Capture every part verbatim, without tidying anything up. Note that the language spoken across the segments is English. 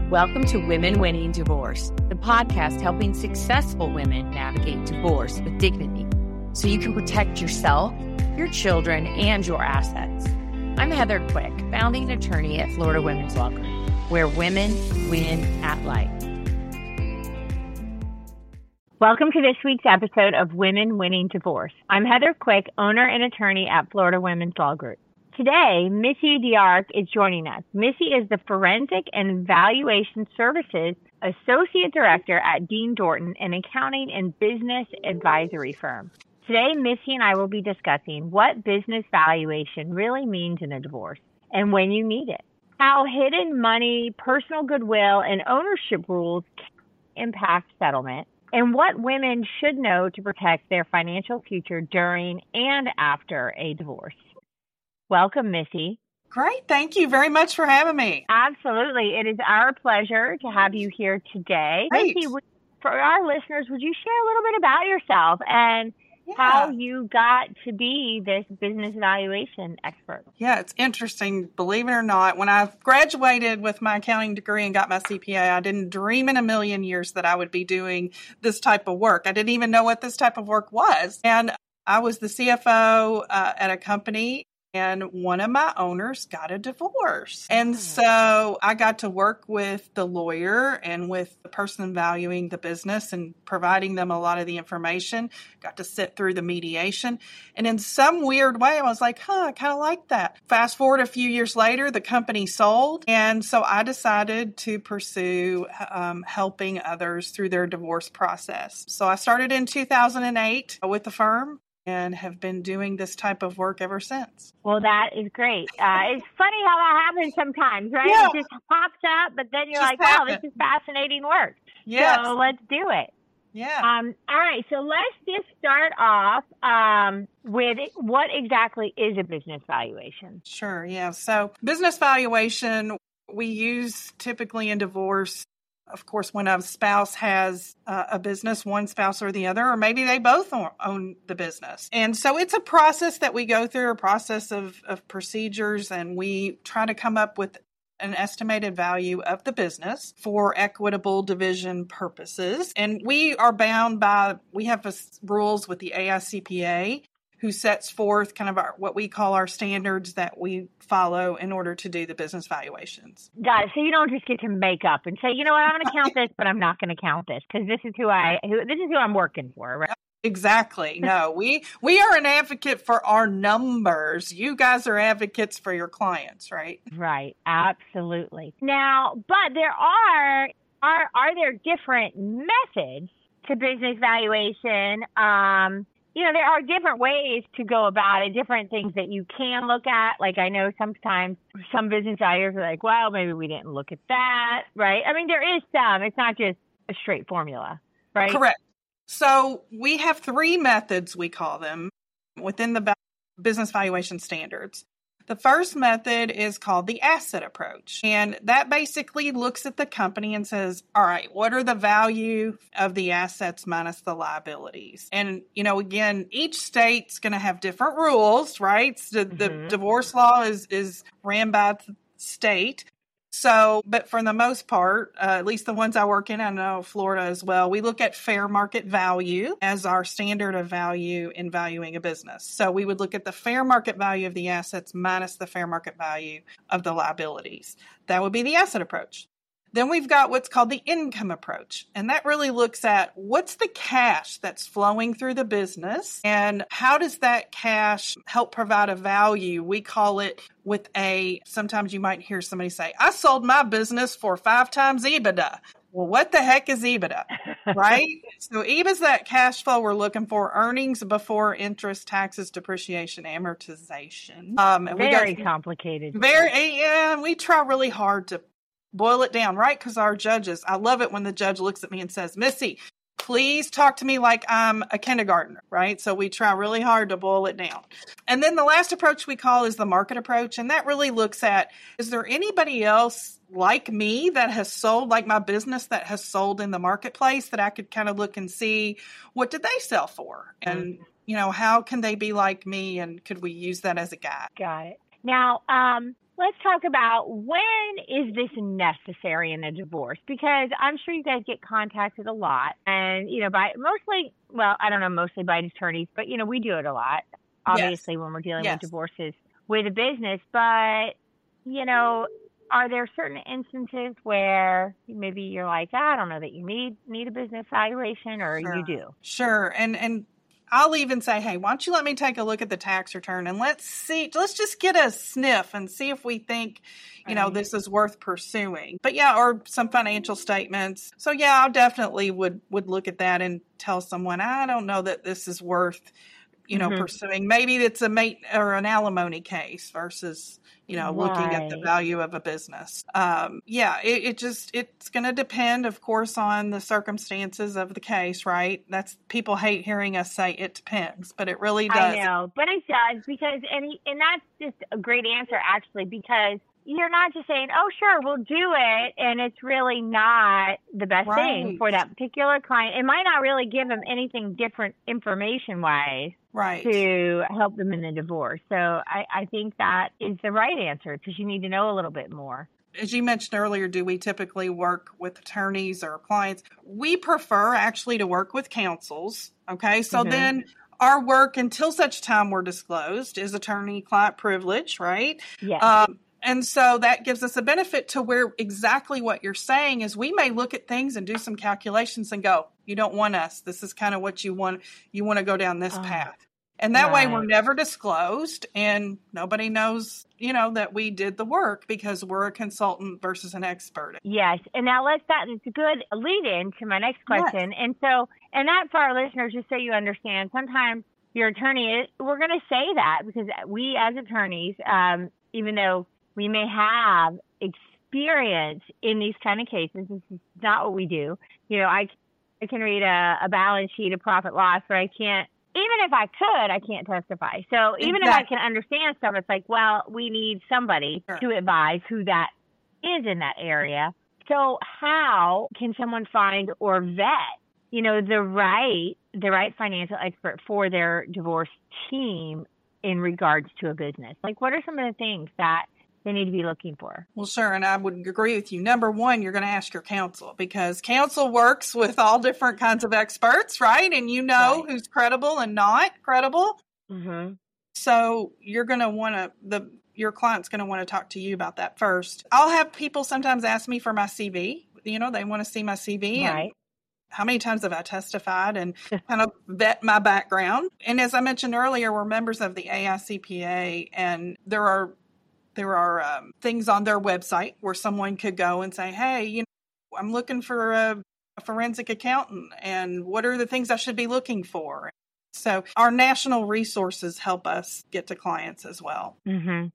Welcome to Women Winning Divorce, the podcast helping successful women navigate divorce with dignity so you can protect yourself, your children, and your assets. I'm Heather Quick, founding attorney at Florida Women's Law Group, where women win at life. Welcome to this week's episode of Women Winning Divorce. I'm Heather Quick, owner and attorney at Florida Women's Law Group. Today, Missy D'Arc is joining us. Missy is the Forensic and Valuation Services Associate Director at Dean Dorton, an accounting and business advisory firm. Today, Missy and I will be discussing what business valuation really means in a divorce and when you need it, how hidden money, personal goodwill, and ownership rules can impact settlement, and what women should know to protect their financial future during and after a divorce. Welcome, Missy. Great. Thank you very much for having me. Absolutely. It is our pleasure to have you here today. Great. Missy, for our listeners, would you share a little bit about yourself and yeah. how you got to be this business valuation expert? Yeah, it's interesting. Believe it or not, when I graduated with my accounting degree and got my C P A, I didn't dream in a million years that I would be doing this type of work. I didn't even know what this type of work was. And I was the C F O uh, at a company. And one of my owners got a divorce. And so I got to work with the lawyer and with the person valuing the business and providing them a lot of the information, got to sit through the mediation. And in some weird way, I was like, huh, I kind of like that. Fast forward a few years later, the company sold. And so I decided to pursue um, helping others through their divorce process. So I started in two thousand eight with the firm and have been doing this type of work ever since. Well, that is great. Uh, it's funny how that happens sometimes, right? Yeah. It just pops up, but then you're Just like, wow, happen. this is fascinating work. Yes. So let's do it. Yeah. Um, all right. So let's just start off um, with what exactly is a business valuation? Sure. Yeah. So business valuation, we use typically in divorce. Of course, when a spouse has uh, a business, one spouse or the other, or maybe they both own the business. And so it's a process that we go through, a process of, of procedures, and we try to come up with an estimated value of the business for equitable division purposes. And we are bound by, we have a, rules with the A I C P A, who sets forth kind of our, what we call our standards that we follow in order to do the business valuations. Got it. So you don't just get to make up and say, you know what, I'm going to count this, but I'm not going to count this because this is who I, who, this is who I'm working for, right? Exactly. No, we we are an advocate for our numbers. You guys are advocates for your clients, right? Right. Absolutely. Now, but there are are are there different methods to business valuation? Um, You know, there are different ways to go about it, different things that you can look at. Like I know sometimes some business valuers are like, well, maybe we didn't look at that, right? I mean, there is some. It's not just a straight formula, right? Correct. So we have three methods, we call them, within the business valuation standards. The first method is called the asset approach. And that basically looks at the company and says, all right, what are the value of the assets minus the liabilities? And, you know, again, each state's going to have different rules, right? So the, mm-hmm. the divorce law is, is ran by the state. So, but for the most part, uh, at least the ones I work in, I know Florida as well, we look at fair market value as our standard of value in valuing a business. So we would look at the fair market value of the assets minus the fair market value of the liabilities. That would be the asset approach. Then we've got what's called the income approach. And that really looks at what's the cash that's flowing through the business and how does that cash help provide a value? We call it with a, sometimes you might hear somebody say, I sold my business for five times EBITDA. Well, what the heck is EBITDA, right? So E B I is that cash flow we're looking for, earnings before interest, taxes, depreciation, amortization. Um, and very we go, complicated. Very, yeah, we try really hard to boil it down, right? Because our judges, I love it when the judge looks at me and says, Missy, please talk to me like I'm a kindergartner, right? So we try really hard to boil it down. And then the last approach we call is the market approach. And that really looks at, is there anybody else like me that has sold, like my business that has sold in the marketplace that I could kind of look and see what did they sell for? And, mm-hmm. you know, how can they be like me? And could we use that as a guide? Got it. Now, um, let's talk about when is this necessary in a divorce? Because I'm sure you guys get contacted a lot, and you know, by mostly, well, I don't know, mostly by attorneys, but you know, we do it a lot, obviously, Yes. when we're dealing Yes. with divorces with a business. But you know, are there certain instances where maybe you're like, I don't know that you need need a business valuation, or Sure. you do? Sure. And and I'll even say, hey, why don't you let me take a look at the tax return and let's see, let's just get a sniff and see if we think, you know, Right. this is worth pursuing. But yeah, or some financial statements. So yeah, I definitely would would look at that and tell someone, I don't know that this is worth, you know, Mhm. pursuing. Maybe it's a mate or an alimony case versus, you know, looking at the Right. value of a business. Um, yeah, it, it just, it's going to depend, of course, on the circumstances of the case, right? That's, people hate hearing us say it depends, but it really I does. know, but it does, because, and he, and that's just a great answer, actually, because you're not just saying, oh, sure, we'll do it, and it's really not the best thing Right. for that particular client. It might not really give them anything different information-wise Right. to help them in the divorce. So I, I think that is the right answer, because you need to know a little bit more. As you mentioned earlier, do we typically work with attorneys or clients? We prefer actually to work with counsels. Okay. So Mhm. then our work, until such time we're disclosed, is attorney-client privilege, right? Yes. Um, and so that gives us a benefit to where exactly what you're saying is we may look at things and do some calculations and go, you don't want us. This is kind of what you want. You want to go down this Oh, path. And that way we're right. never disclosed and nobody knows, you know, that we did the work because we're a consultant versus an expert. Yes. And now let's, that is a good lead in to my next Yes. question. And so, and that for our listeners, just so you understand, sometimes your attorney, is, we're going to say that because we as attorneys, um, even though we may have experience in these kind of cases, this is not what we do. You know, I, I can read a, a balance sheet, a profit loss, but I can't, even if I could, I can't testify. So even Exactly. if I can understand stuff, it's like, well, we need somebody Sure. to advise who that is in that area. So how can someone find or vet, you know, the right, the right financial expert for their divorce team in regards to a business? Like, what are some of the things that they need to be looking for? Well, sure. And I would agree with you. Number one, you're going to ask your counsel because counsel works with all different kinds of experts, right? And you know Right. who's credible and not credible. Mm-hmm. So you're going to want to, the your client's going to want to talk to you about that first. I'll have people sometimes ask me for my C V. You know, they want to see my C V Right. and how many times have I testified and kind of vet my background. And as I mentioned earlier, we're members of the A I C P A, and there are There are um, things on their website where someone could go and say, hey, you know, I'm looking for a, a forensic accountant, and what are the things I should be looking for? So our national resources help us get to clients as well, Mm-hmm.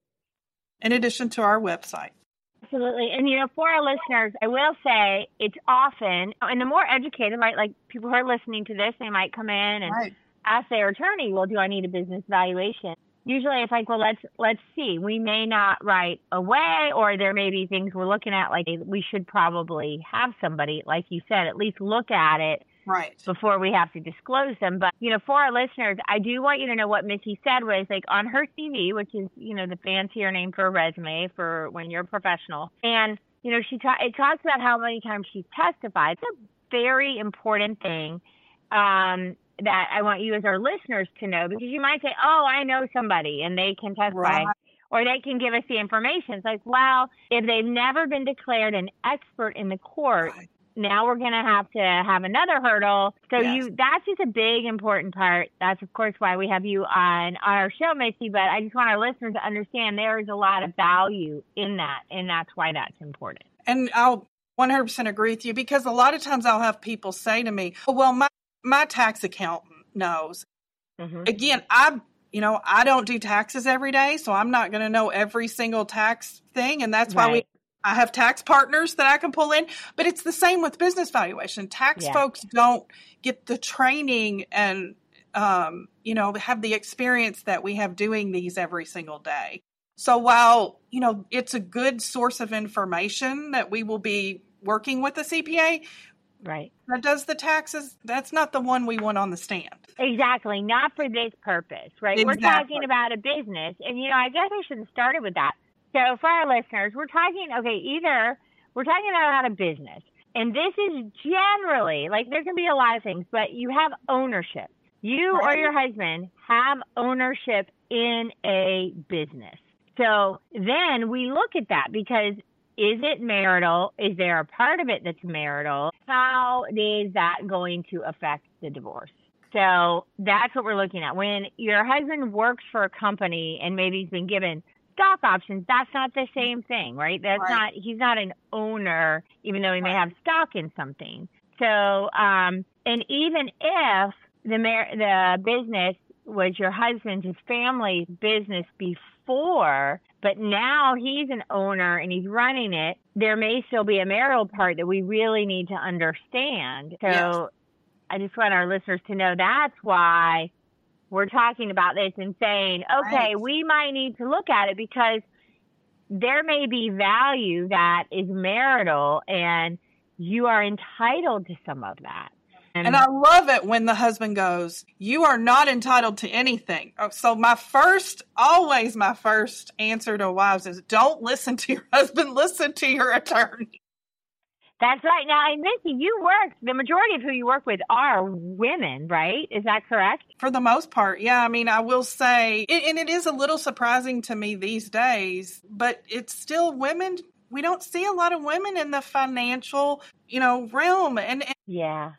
in addition to our website. Absolutely. And, you know, for our listeners, I will say it's often, and the more educated, right, like people who are listening to this, they might come in and Right. ask their attorney, well, do I need a business valuation? Usually it's like, well, let's let's see. We may not right away, or there may be things we're looking at, like we should probably have somebody, like you said, at least look at it Right. before we have to disclose them. But, you know, for our listeners, I do want you to know what Missy said was, like, on her C V, which is, you know, the fancier name for a resume for when you're a professional. And, you know, she ta- it talks about how many times she's testified. It's a very important thing um, that I want you as our listeners to know, because you might say, oh, I know somebody and they can testify. Right. Or they can give us the information. It's like, well, if they've never been declared an expert in the court, Right. now we're going to have to have another hurdle. So Yes. you, that's just a big, important part. That's, of course, why we have you on, on our show, Missy. But I just want our listeners to understand there is a lot of value in that, and that's why that's important. And I'll one hundred percent agree with you, because a lot of times I'll have people say to me, oh, well, my, my tax accountant knows. Mm-hmm. Again, I, you know, I don't do taxes every day, so I'm not going to know every single tax thing. And that's why we, Right. I have tax partners that I can pull in, but it's the same with business valuation. Tax Yeah. folks don't get the training and, um, you know, have the experience that we have doing these every single day. So while, you know, it's a good source of information that we will be working with the C P A, Right. that does the taxes, that's not the one we want on the stand. Exactly. Not for this purpose, right? Exactly. We're talking about a business. And, you know, I guess I should have started with that. So for our listeners, we're talking, okay, either we're talking about a business, and this is generally, like there can be a lot of things, but you have ownership. You Right. or your husband have ownership in a business. So then we look at that because is it marital? Is there a part of it that's marital? How is that going to affect the divorce? So that's what we're looking at. When your husband works for a company and maybe he's been given stock options, that's not the same thing, right? That's Right. not, he's not an owner, even though he may Right. have stock in something. So, um, and even if the mar- the business was your husband's, his family business before, but now he's an owner and he's running it, there may still be a marital part that we really need to understand. So Yes. I just want our listeners to know that's why we're talking about this and saying, okay, Right. we might need to look at it because there may be value that is marital and you are entitled to some of that. And, And I love it when the husband goes, you are not entitled to anything. Oh, so my first, always my first answer to wives is don't listen to your husband, listen to your attorney. that's right. Now, and Missy, you work, the majority of who you work with are women, right? Is that correct? For the most part, yeah. I mean, I will say, it, and it is a little surprising to me these days, but it's still women. We don't see a lot of women in the financial, you know, realm. And, and Yeah.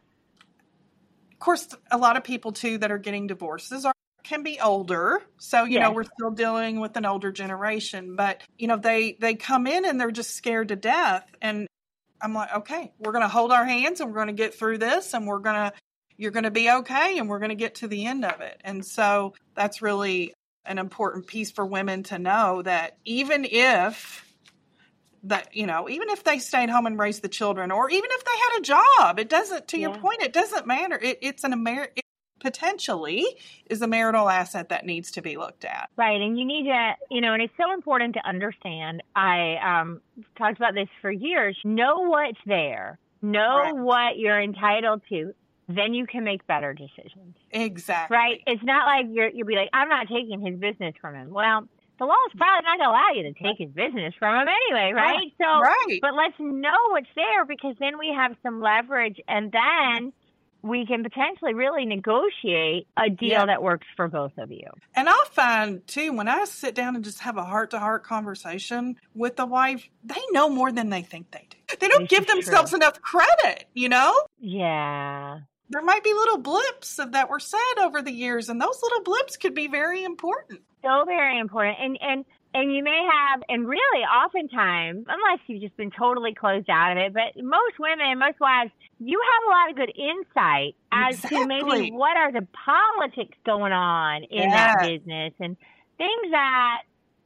of course, a lot of people too that are getting divorces are can be older. So, you Yes. know, we're still dealing with an older generation, but you know, they they come in and they're just scared to death. And I'm like, okay, we're going to hold our hands and we're going to get through this and we're going to you're going to be okay and we're going to get to the end of it. And so that's really an important piece for women to know that even if that, you know, even if they stayed home and raised the children, or even if they had a job, it doesn't, to Yeah. your point, it doesn't matter. It, it's an Amer- it potentially is a marital asset that needs to be looked at. Right. And you need to, you know, and it's so important to understand. I um, talked about this for years. Know what's there. Know Right. what you're entitled to. Then you can make better decisions. Exactly. Right. It's not like you're, you'll be like, I'm not taking his business from him. Well, the law is probably not going to allow you to take his business from him anyway, right? Right. So, Right. but let's know what's there because then we have some leverage and then we can potentially really negotiate a deal Yeah. that works for both of you. And I find too, when I sit down and just have a heart to heart conversation with the wife, they know more than they think they do. They don't This give is themselves true. enough credit, you know? Yeah. There might be little blips of, that were said over the years, and those little blips could be very important. So very important. And and and you may have, and really oftentimes, unless you've just been totally closed out of it, but most women, most wives, you have a lot of good insight as to maybe Exactly. what are the politics going on in that Yes. business and things that,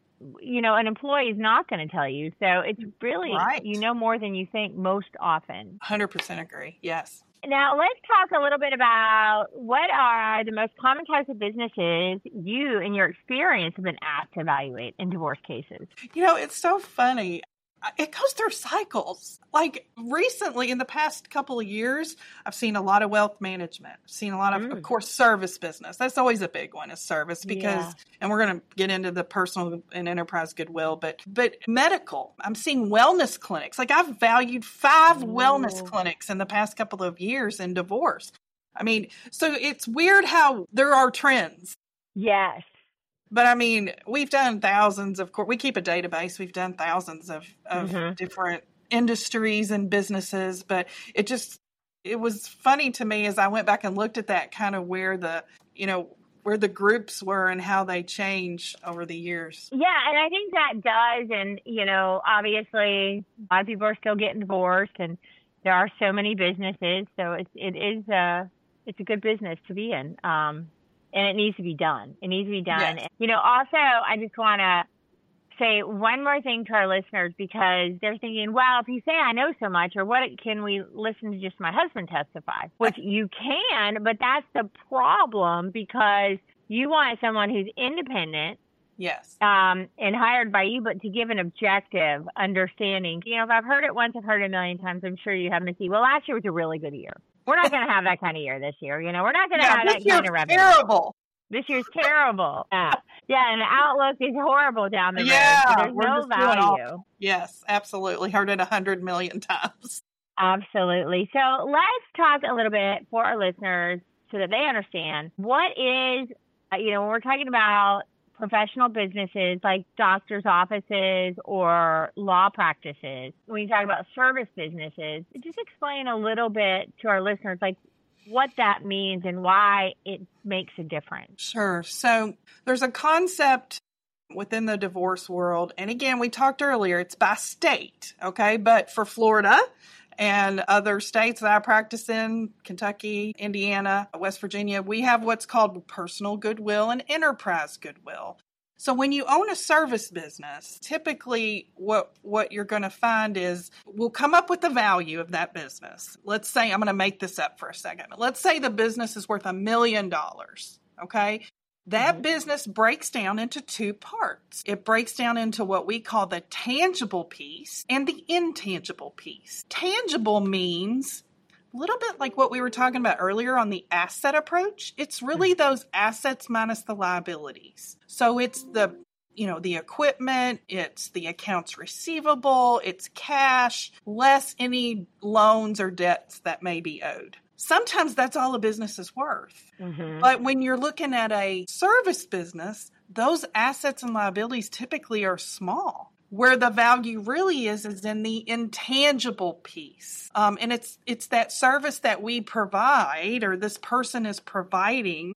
you know, an employee is not going to tell you. So it's really, Right. you know more than you think most often. one hundred percent agree. Yes. Now, let's talk a little bit about what are the most common types of businesses you, in your experience, have been asked to evaluate in divorce cases. You know, it's so funny. It goes through cycles. Like recently, in the past couple of years, I've seen a lot of wealth management. I've seen a lot of, Mm. of course, service business. That's always a big one, is service, because, Yeah. and we're going to get into the personal and enterprise goodwill, but but medical. I'm seeing wellness clinics. Like I've valued five wellness Ooh. clinics in the past couple of years in divorce. I mean, so it's weird how there are trends. Yes. But I mean, we've done thousands of course. We keep a database. We've done thousands of, of Mhm. different industries and businesses. But it just it was funny to me as I went back and looked at that, kind of where the you know where the groups were and how they changed over the years. Yeah, and I think that does. And, you know, obviously, a lot of people are still getting divorced, and there are so many businesses. So it's, it is a, it's a good business to be in. Um, and it needs to be done. It needs to be done. Yes. You know, also, I just want to say one more thing to our listeners, because they're thinking, well, if you say I know so much, or what can we listen to just my husband testify? Which you can, but that's the problem, because you want someone who's independent Yes. um, and hired by you, but to give an objective understanding. You know, if I've heard it once, I've heard it a million times. I'm sure you have, Missy. Well, last year was a really good year. We're not going to have that kind of year this year. You know, we're not going to Yeah, have this that kind year's of revenue. terrible. This year's terrible. Yeah. Yeah, and the outlook is horrible down the yeah, road. So there's we're no just doing all- value. Yes, absolutely. Heard it a hundred million times. Absolutely. So let's talk a little bit for our listeners so that they understand what is, uh, you know, when we're talking about professional businesses like doctors' offices or law practices, when you talk about service businesses, just explain a little bit to our listeners, like what that means and why it makes a difference. Sure. So there's a concept within the divorce world. And again, we talked earlier, it's by state. Okay. But for Florida and other states that I practice in, Kentucky, Indiana, West Virginia, we have what's called personal goodwill and enterprise goodwill. So when you own a service business, typically what, what you're going to find is we'll come up with the value of that business. Let's say, I'm going to make this up for a second. Let's say the business is worth a million dollars. Okay. That mm-hmm. business breaks down into two parts. It breaks down into what we call the tangible piece and the intangible piece. Tangible means a little bit like what we were talking about earlier on the asset approach. It's really those assets minus the liabilities. So it's the, you know, the equipment, it's the accounts receivable, it's cash, less any loans or debts that may be owed. Sometimes that's all a business is worth. Mm-hmm. But when you're looking at a service business, those assets and liabilities typically are small. Where the value really is, is in the intangible piece. Um, and it's it's that service that we provide or this person is providing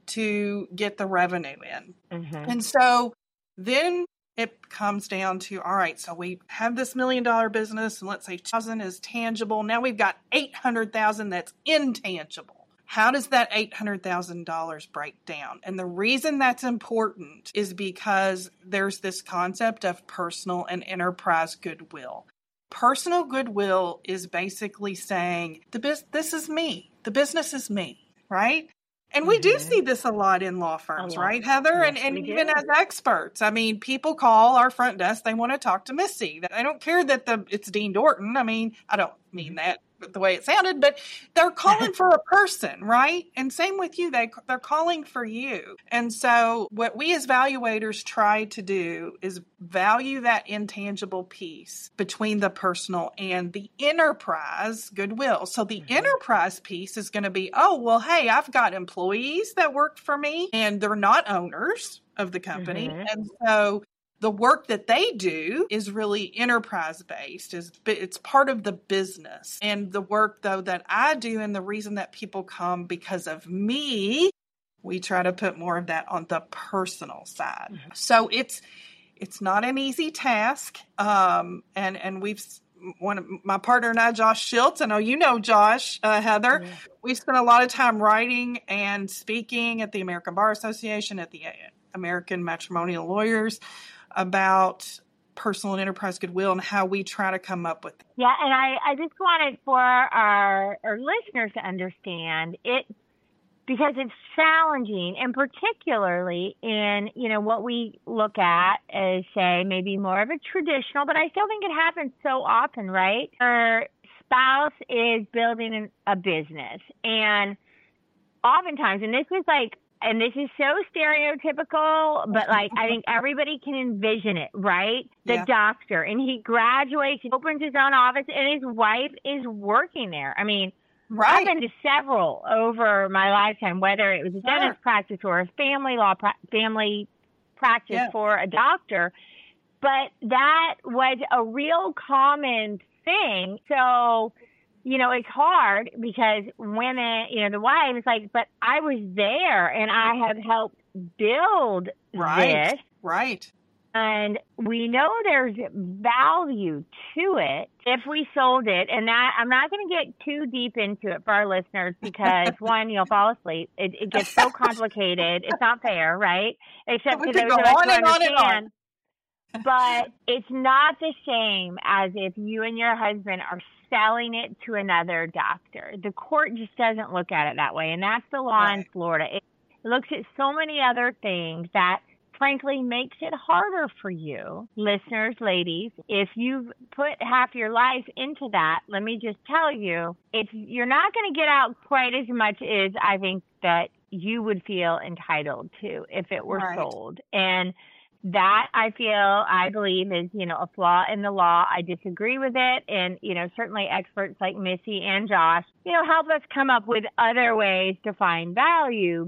to get the revenue in. Mm-hmm. And so then it comes down to, all right, so we have this million dollar business and let's say two thousand is tangible. Now we've got eight hundred thousand that's intangible. How does that eight hundred thousand dollars break down? And the reason that's important is because there's this concept of personal and enterprise goodwill. Personal goodwill is basically saying, the bus- this is me. The business is me, right? And we mm-hmm. do see this a lot in law firms, right, Heather? Yes, and and even do. As experts. I mean, people call our front desk, they want to talk to Missy. I don't care that the it's Dean Dorton. I mean, I don't mean that the way it sounded, but they're calling for a person, right? And same with you, they, they're calling for you. And so what we as valuators try to do is value that intangible piece between the personal and the enterprise goodwill. So the mm-hmm. enterprise piece is going to be, oh, well, hey, I've got employees that work for me and they're not owners of the company. Mm-hmm. And so the work that they do is really enterprise-based. Is It's part of the business. And the work, though, that I do and the reason that people come because of me, we try to put more of that on the personal side. Mm-hmm. So it's it's not an easy task. Um, and, and we've one of my partner and I, Josh Schultz, I know you know Josh, uh, Heather, yeah. we spent a lot of time writing and speaking at the American Bar Association, at the American Matrimonial Lawyers, about personal and enterprise goodwill and how we try to come up with it. Yeah, and I, I just wanted for our, our listeners to understand it because it's challenging, and particularly in, you know, what we look at as, say, maybe more of a traditional, but I still think it happens so often, right? Our spouse is building an, a business, and oftentimes, and this is like, and this is so stereotypical, but like I think everybody can envision it, right? The yeah. doctor, and he graduates, he opens his own office, and his wife is working there. I mean, right. I've been to several over my lifetime, whether it was a sure. dentist practice or a family law pra- family practice yeah. for a doctor. But that was a real common thing. So, you know, it's hard because women, you know, the wife is like, but I was there and I have helped build right. this. Right. And we know there's value to it if we sold it. And that I'm not going to get too deep into it for our listeners because, one, you'll fall asleep. It, it gets so complicated. It's not fair, right? Except for those of us who understand. But it's not the same as if you and your husband are selling it to another doctor. The court just doesn't look at it that way. And that's the law right. in Florida. It looks at so many other things that frankly makes it harder for you. Listeners, ladies, if you've put half your life into that, let me just tell you, it's, you're not going to get out quite as much as I think that you would feel entitled to if it were Right. sold. And that I feel, I believe is, you know, a flaw in the law. I disagree with it. And, you know, certainly experts like Missy and Josh, you know, help us come up with other ways to find value.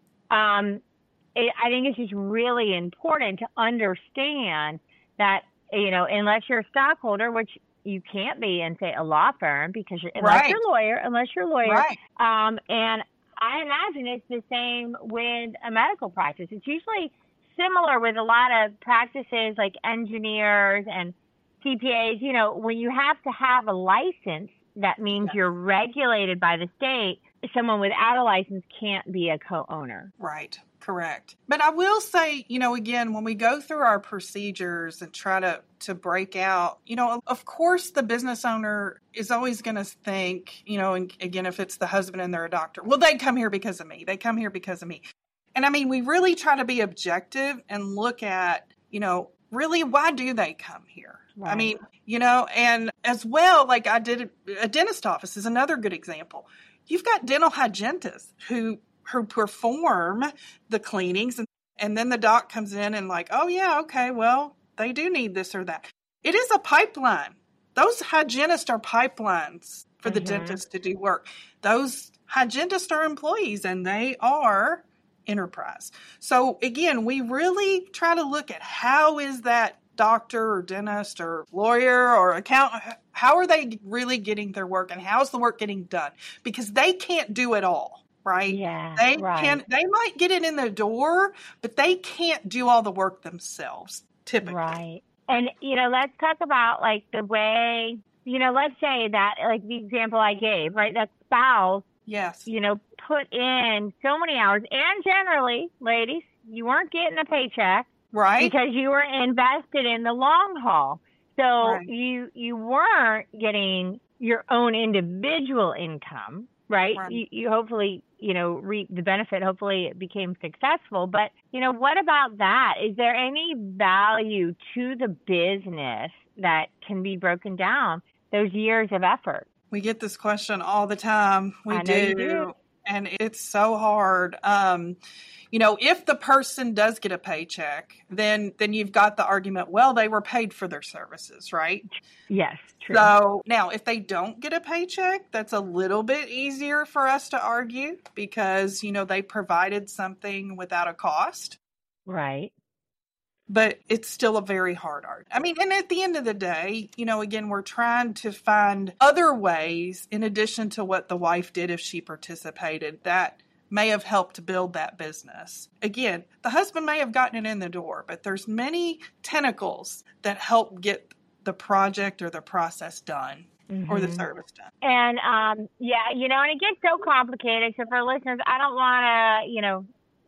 Um, it, I think it's just really important to understand that, you know, unless you're a stockholder, which you can't be in, say, a law firm, because you're, unless Right. you're a lawyer, unless you're a lawyer. Right. Um, and I imagine it's the same with a medical practice. It's usually similar with a lot of practices like engineers and C P As. You know, when you have to have a license, that means Yes. you're regulated by the state. Someone without a license can't be a co-owner. Right. Correct. But I will say, you know, again, when we go through our procedures and try to, to break out, you know, of course, the business owner is always going to think, you know, and again, if it's the husband and they're a doctor, well, they come here because of me. They come here because of me. And I mean, we really try to be objective and look at, you know, really, why do they come here? Right. I mean, you know, and as well, like I did, a dentist office is another good example. You've got dental hygienists who who perform the cleanings, and, and then the doc comes in and like, oh yeah, okay, well, they do need this or that. It is a pipeline. Those hygienists are pipelines for mm-hmm. the dentist to do work. Those hygienists are employees, and they are enterprise. So again, we really try to look at how is that doctor or dentist or lawyer or accountant, how are they really getting their work, and how's the work getting done? Because they can't do it all. Right? Yeah. They right. can, they might get it in the door, but they can't do all the work themselves, typically. Right. And, you know, let's talk about like the way, you know, let's say that, like the example I gave, right? That spouse, yes, you know, put in so many hours, and generally, ladies, you weren't getting a paycheck. Right. Because you were invested in the long haul. So right. you, you weren't getting your own individual income. Right. right. You, you hopefully, you know, reap the benefit. Hopefully it became successful. But, you know, what about that? Is there any value to the business that can be broken down, those years of effort? We get this question all the time. We I know do. You do. And it's so hard. Um, you know, if the person does get a paycheck, then then you've got the argument, well, they were paid for their services, right? Yes, true. So now if they don't get a paycheck, that's a little bit easier for us to argue because, you know, they provided something without a cost. Right. But it's still a very hard art. I mean, and at the end of the day, you know, again, we're trying to find other ways in addition to what the wife did if she participated that may have helped build that business. Again, the husband may have gotten it in the door, but there's many tentacles that help get the project or the process done mm-hmm. or the service done. And, um, yeah, you know, and it gets so complicated. So for listeners, I don't want to, you know,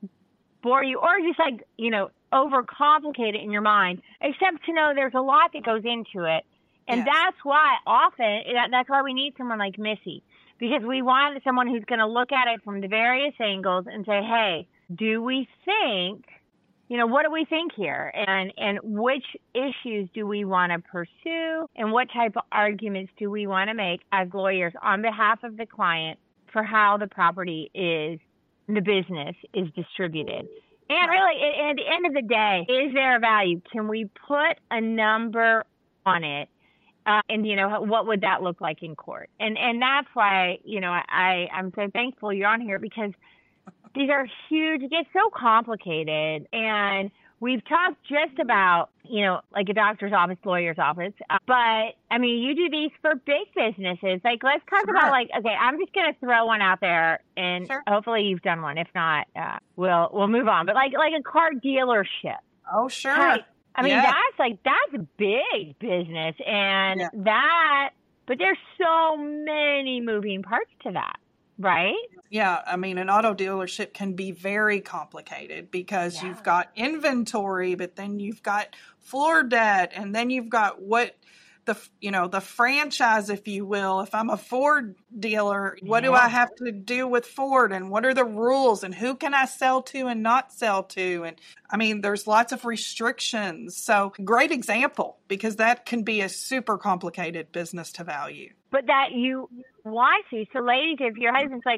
bore you or just like, you know, overcomplicate it in your mind, except to know there's a lot that goes into it. And yes. that's why often, that's why we need someone like Missy, because we want someone who's going to look at it from the various angles and say, hey, do we think, you know, what do we think here? And, and which issues do we want to pursue? And what type of arguments do we want to make as lawyers on behalf of the client for how the property is, the business is distributed? And really, at the end of the day, is there a value? Can we put a number on it? Uh, and, you know, what would that look like in court? And and that's why, you know, I, I'm so thankful you're on here, because these are huge. It gets so complicated. And we've talked just about, you know, like a doctor's office, lawyer's office. Uh, but, I mean, you do these for big businesses. Like, let's talk sure. about, like, okay, I'm just going to throw one out there, and sure. hopefully you've done one. If not, uh, we'll we'll move on. But, like, like a car dealership. Oh, sure. Right? I mean, yeah. that's, like, that's a big business. And yeah. that, but there's so many moving parts to that. Right? Yeah. I mean, an auto dealership can be very complicated because yeah. you've got inventory, but then you've got floor debt, and then you've got what the, you know, the franchise, if you will. If I'm a Ford dealer, what yeah. do I have to do with Ford, and what are the rules, and who can I sell to and not sell to? And I mean, there's lots of restrictions. So great example, because that can be a super complicated business to value. But that you want to. So ladies, if your husband's like,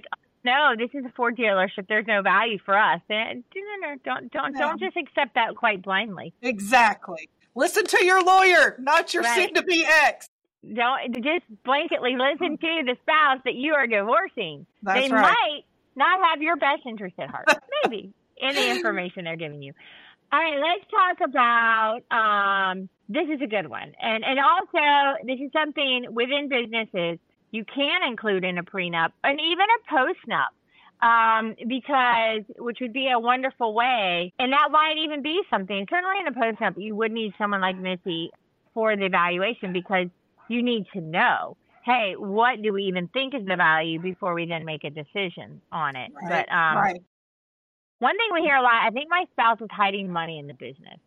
no, this is a Ford dealership. There's no value for us. And no, no, don't don't No. don't just accept that quite blindly. Exactly. Listen to your lawyer, not your Right. soon-to-be ex. Don't just blanketly listen to the spouse that you are divorcing. That's they right. might not have your best interest at heart. Maybe in the information they're giving you. All right, let's talk about um, this is a good one. And and also this is something within businesses you can include in a prenup and even a postnup. Um, because, which would be a wonderful way, and that might even be something, certainly in a postnup, you would need someone like Missy for the evaluation because you need to know, hey, what do we even think is the value before we then make a decision on it? Right. But um, right. one thing we hear a lot, I think my spouse is hiding money in the business.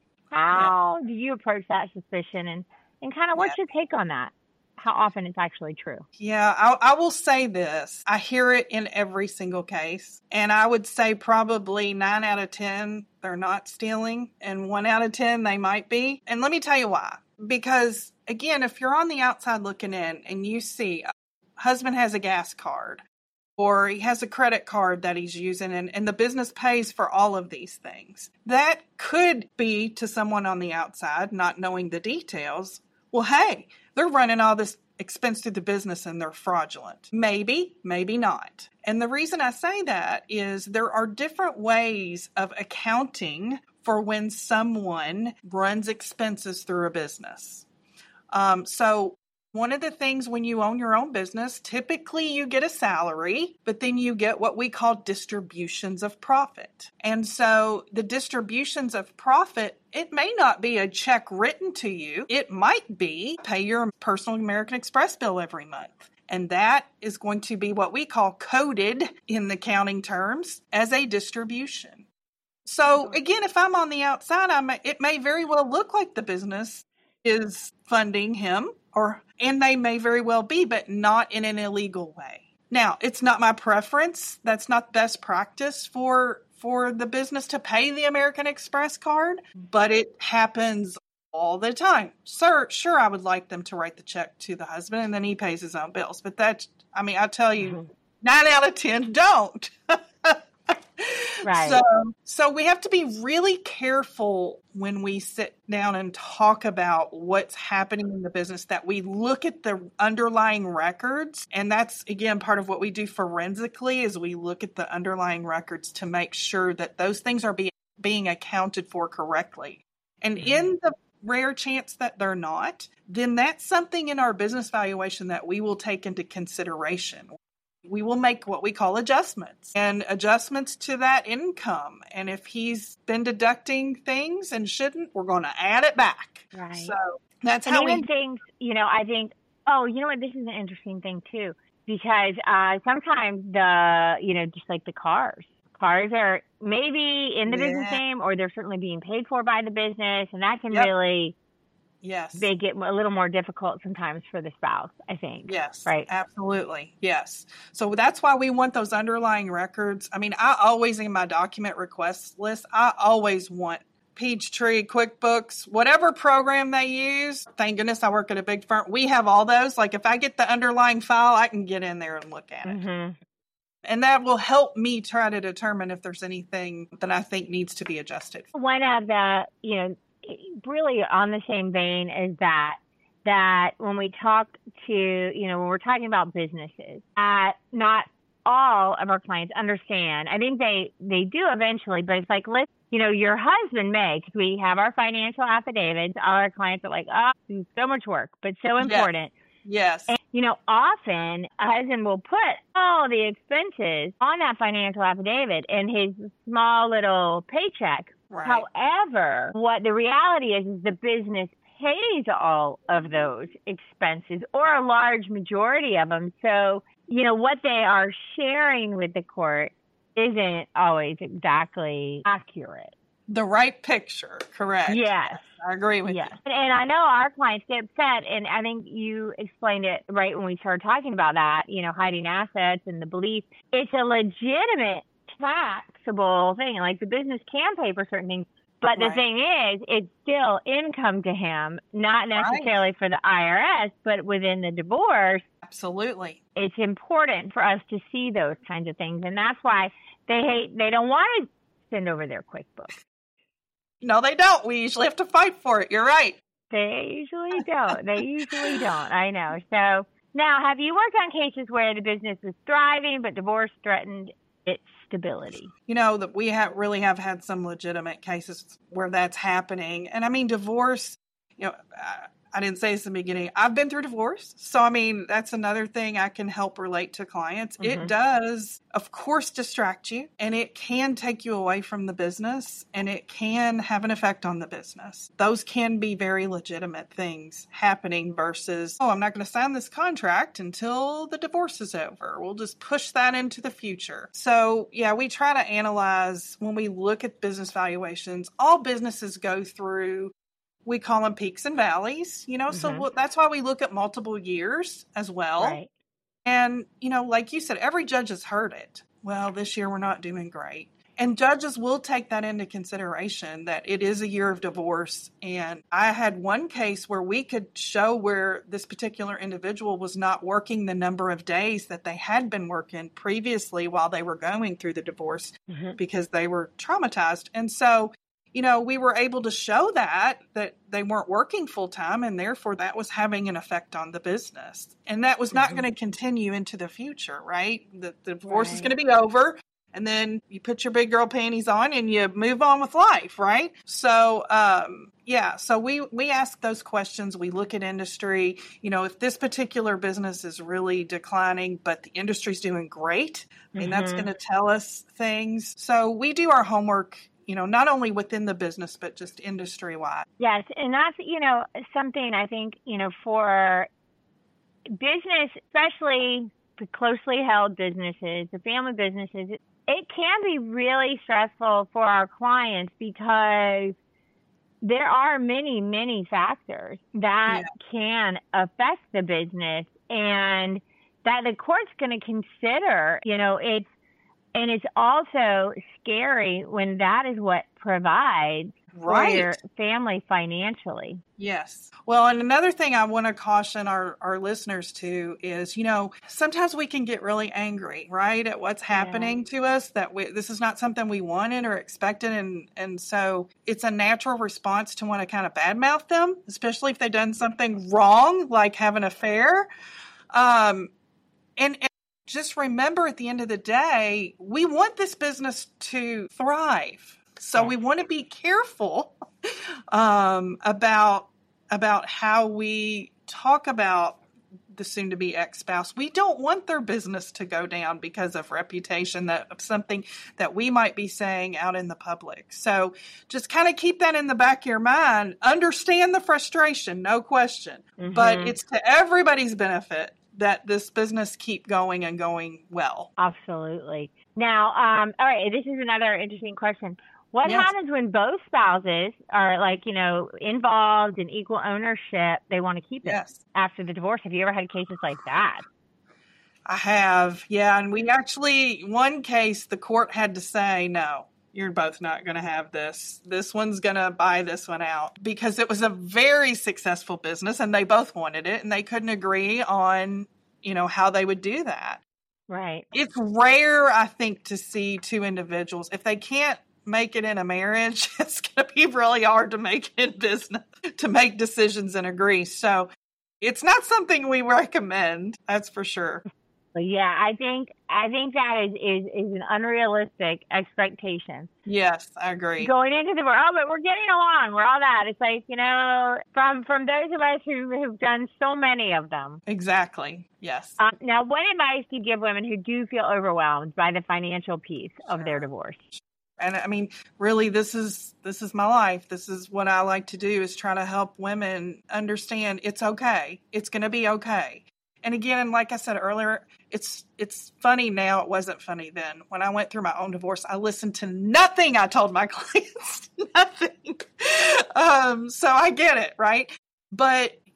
How do you approach that suspicion, and, and kind of what's Yeah. your take on that? How often it's actually true? Yeah, I, I will say this. I hear it in every single case. And I would say probably nine out of ten, they're not stealing. And one out of ten, they might be. And let me tell you why. Because, again, if you're on the outside looking in and you see a husband has a gas card or he has a credit card that he's using and, and the business pays for all of these things, that could be to someone on the outside not knowing the details. Well, hey, they're running all this expense through the business and they're fraudulent. Maybe, maybe not. And the reason I say that is there are different ways of accounting for when someone runs expenses through a business. Um, so one of the things when you own your own business, typically you get a salary, but then you get what we call distributions of profit. And so the distributions of profit, it may not be a check written to you. It might be pay your personal American Express bill every month. And that is going to be what we call coded in the accounting terms as a distribution. So again, if I'm on the outside, I may, it may very well look like the business is funding him, or and they may very well be, but not in an illegal way. Now, it's not my preference. That's not best practice for for the business to pay the American Express card, but it happens all the time. Sir, sure, I would like them to write the check to the husband and then he pays his own bills. But that's, I mean, I tell you, mm-hmm. nine out of ten don't. Right. So, so we have to be really careful when we sit down and talk about what's happening in the business, that we look at the underlying records. And that's, again, part of what we do forensically is we look at the underlying records to make sure that those things are be, being accounted for correctly. And mm-hmm. in the rare chance that they're not, then that's something in our business valuation that we will take into consideration. We will make what we call adjustments and adjustments to that income. And if he's been deducting things and shouldn't, we're going to add it back. Right. So that's and how even we... things, you know, I think, oh, you know what, this is an interesting thing too, because uh, sometimes the, you know, just like the cars, cars are maybe in the Yeah. business name or they're certainly being paid for by the business. And that can Yep. really... Yes. They get a little more difficult sometimes for the spouse, I think. Yes. Right. Absolutely. Yes. So that's why we want those underlying records. I mean, I always, in my document request list, I always want Peachtree, QuickBooks, whatever program they use. Thank goodness I work at a big firm. We have all those. Like if I get the underlying file, I can get in there and look at it. Mm-hmm. And that will help me try to determine if there's anything that I think needs to be adjusted. One of the, you know, really on the same vein is that, that when we talk to, you know, when we're talking about businesses, uh, not all of our clients understand. I think they, they do eventually, but it's like, let's, you know, your husband may, because we have our financial affidavits, all our clients are like, oh, this is so much work, but so important. Yes. And, you know, often a husband will put all the expenses on that financial affidavit in his small little paycheck. Right. However, what the reality is, is the business pays all of those expenses or a large majority of them. So, you know, what they are sharing with the court isn't always exactly accurate. The right picture, correct. Yes. I agree with yes. you. And, and I know our clients get upset, and I think you explained it right when we started talking about that, you know, hiding assets and the belief. It's a legitimate taxable thing. Like the business can pay for certain things, But Right. the thing is, it's still income to him, not necessarily Right. for the I R S, but within the divorce, Absolutely. it's important for us to see those kinds of things. And that's why they hate, they don't want to send over their QuickBooks. No, they don't. We usually have to fight for it. You're right. They usually don't. They usually don't. I know. So now, have you worked on cases where the business was thriving, but divorce threatened its stability? You know, that we have really have had some legitimate cases where that's happening. And I mean, divorce, you know, I, I didn't say this in the beginning. I've been through divorce. So, I mean, that's another thing I can help relate to clients. Mm-hmm. It does, of course, distract you, and it can take you away from the business, and it can have an effect on the business. Those can be very legitimate things happening versus, oh, I'm not going to sign this contract until the divorce is over. We'll just push that into the future. So, yeah, we try to analyze when we look at business valuations. All businesses go through, we call them peaks and valleys, you know, mm-hmm. so we'll, that's why we look at multiple years as well. Right. And, you know, like you said, every judge has heard it. Well, this year we're not doing great. And judges will take that into consideration, that it is a year of divorce. And I had one case where we could show where this particular individual was not working the number of days that they had been working previously while they were going through the divorce, mm-hmm. because they were traumatized. And so, you know, we were able to show that, that they weren't working full time, and therefore that was having an effect on the business. And that was not mm-hmm. going to continue into the future, right? The, the divorce right. is going to be over, and then you put your big girl panties on and you move on with life, right? So, um, yeah, so we, we ask those questions. We look at industry. You know, if this particular business is really declining, but the industry's doing great, I mean, mm-hmm. that's going to tell us things. So we do our homework, you know, not only within the business, but just industry-wide. Yes, and that's, you know, something I think, you know, for business, especially the closely held businesses, the family businesses, it, it can be really stressful for our clients because there are many, many factors that yeah. can affect the business, and that the court's going to consider. You know, it's, and it's also scary when that is what provides right. for your family financially. Yes. Well, and another thing I want to caution our, our listeners to is, you know, sometimes we can get really angry, right, at what's happening yeah. to us, that we, this is not something we wanted or expected. And, and so it's a natural response to want to kind of badmouth them, especially if they've done something wrong, like have an affair. Um, and, and just remember, at the end of the day, we want this business to thrive. So yeah. we want to be careful um, about about how we talk about the soon-to-be ex-spouse. We don't want their business to go down because of reputation, that of something that we might be saying out in the public. So just kind of keep that in the back of your mind. Understand the frustration, no question. Mm-hmm. But it's to everybody's benefit that this business keep going and going well. Absolutely. Now, um, all right, this is another interesting question. What yes. happens when both spouses are, like, you know, involved in equal ownership? They want to keep it yes. after the divorce. Have you ever had cases like that? I have, yeah. And we actually, one case, the court had to say, no, you're both not going to have this. This one's going to buy this one out, because it was a very successful business and they both wanted it, and they couldn't agree on, you know, how they would do that. Right. It's rare, I think, to see two individuals, if they can't make it in a marriage, it's going to be really hard to make it in business, to make decisions and agree. So it's not something we recommend. That's for sure. Yeah, I think I think that is, is, is an unrealistic expectation. Yes, I agree. Going into the world, oh, but we're getting along. We're all that. It's like, you know, from from those of us who have done so many of them. Exactly. Yes. Um, now, what advice do you give women who do feel overwhelmed by the financial piece of sure. their divorce? And I mean, really, this is this is my life. This is what I like to do, is try to help women understand it's okay. It's going to be okay. And again, like I said earlier, it's it's funny now. It wasn't funny then. When I went through my own divorce, I listened to nothing I told my clients. Nothing. Um, so I get it, right? But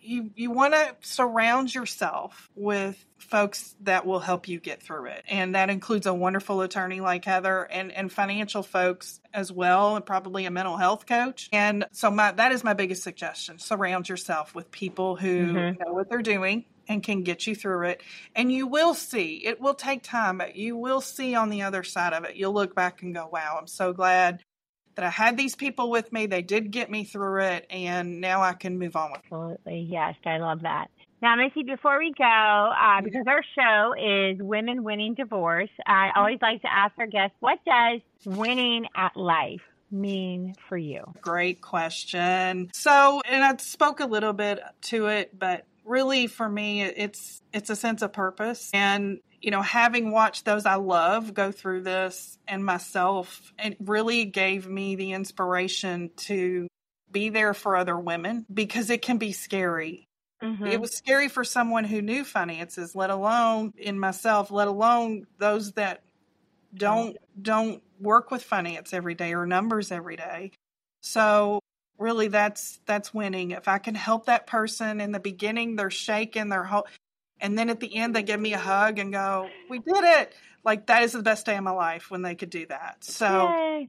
you, you want to surround yourself with folks that will help you get through it. And that includes a wonderful attorney like Heather and, and financial folks as well, and probably a mental health coach. And so my, that is my biggest suggestion. Surround yourself with people who mm-hmm. know what they're doing and can get you through it. And you will see, it will take time, but you will see on the other side of it. You'll look back and go, wow, I'm so glad that I had these people with me. They did get me through it, and now I can move on with it. Absolutely. Yes, I love that. Now, Missy, before we go, uh, because our show is Women Winning Divorce, I always like to ask our guests, what does winning at life mean for you? Great question. So, and I spoke a little bit to it, but really for me, it's it's a sense of purpose. And, you know, having watched those I love go through this and myself, it really gave me the inspiration to be there for other women, because it can be scary. Mm-hmm. It was scary for someone who knew finances, let alone in myself, let alone those that don't don't work with finance every day or numbers every day. So really, that's that's winning. If I can help that person in the beginning, they're shaking, they're ho- and then at the end they give me a hug and go, "We did it!" Like, that is the best day of my life when they could do that. So, Yay.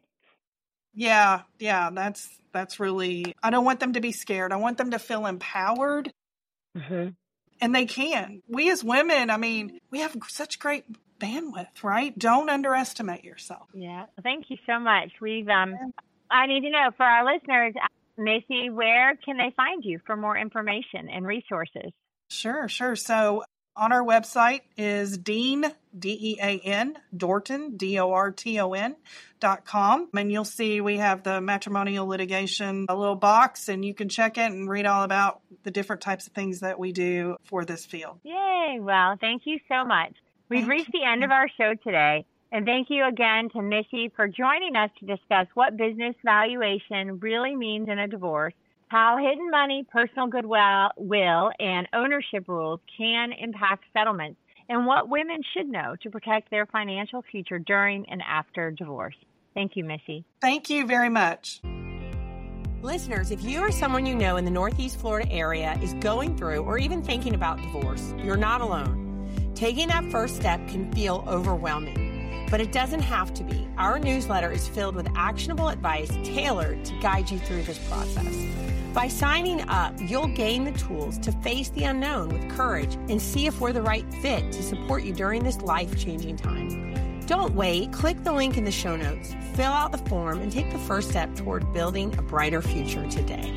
yeah, yeah, that's that's really. I don't want them to be scared. I want them to feel empowered. Mm-hmm. And they can. We as women, I mean, we have such great bandwidth, right? Don't underestimate yourself. Yeah. Thank you so much. We've, um, I need to know for our listeners, Missy, where can they find you for more information and resources? Sure, sure. So on our website is Dean, D E A N, Dorton, D O R T O N dot com. And you'll see we have the matrimonial litigation, a little box, and you can check it and read all about the different types of things that we do for this field. Yay. Well, thank you so much. We've thank reached you. the end of our show today. And thank you again to Missy for joining us to discuss what business valuation really means in a divorce, how hidden money, personal goodwill, will, and ownership rules can impact settlements, and what women should know to protect their financial future during and after divorce. Thank you, Missy. Thank you very much. Listeners, if you or someone you know in the Northeast Florida area is going through or even thinking about divorce, you're not alone. Taking that first step can feel overwhelming, but it doesn't have to be. Our newsletter is filled with actionable advice tailored to guide you through this process. By signing up, you'll gain the tools to face the unknown with courage and see if we're the right fit to support you during this life-changing time. Don't wait. Click the link in the show notes, fill out the form, and take the first step toward building a brighter future today.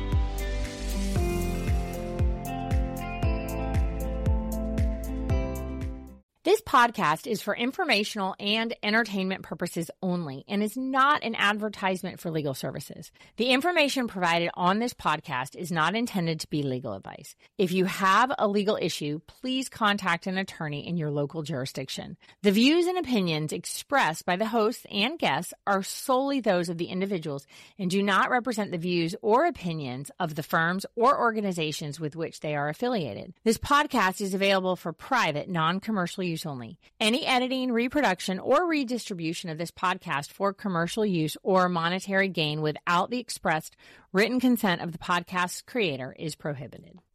This podcast is for informational and entertainment purposes only and is not an advertisement for legal services. The information provided on this podcast is not intended to be legal advice. If you have a legal issue, please contact an attorney in your local jurisdiction. The views and opinions expressed by the hosts and guests are solely those of the individuals and do not represent the views or opinions of the firms or organizations with which they are affiliated. This podcast is available for private, non-commercial use only. Any editing, reproduction, or redistribution of this podcast for commercial use or monetary gain without the expressed written consent of the podcast's creator is prohibited.